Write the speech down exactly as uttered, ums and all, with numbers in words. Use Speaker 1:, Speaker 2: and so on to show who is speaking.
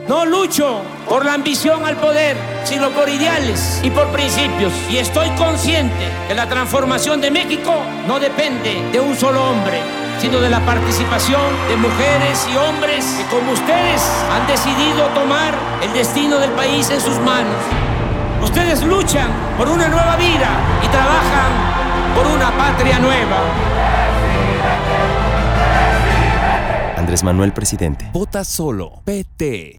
Speaker 1: No lucho por la ambición al poder, sino por ideales y por principios. Y estoy consciente que la transformación de México no depende de un solo hombre, sino de la participación de mujeres y hombres que, como ustedes, han decidido tomar el destino del país en sus manos. Ustedes luchan por una nueva vida y trabajan por una patria nueva.
Speaker 2: Andrés Manuel, presidente.
Speaker 3: Vota solo. P T.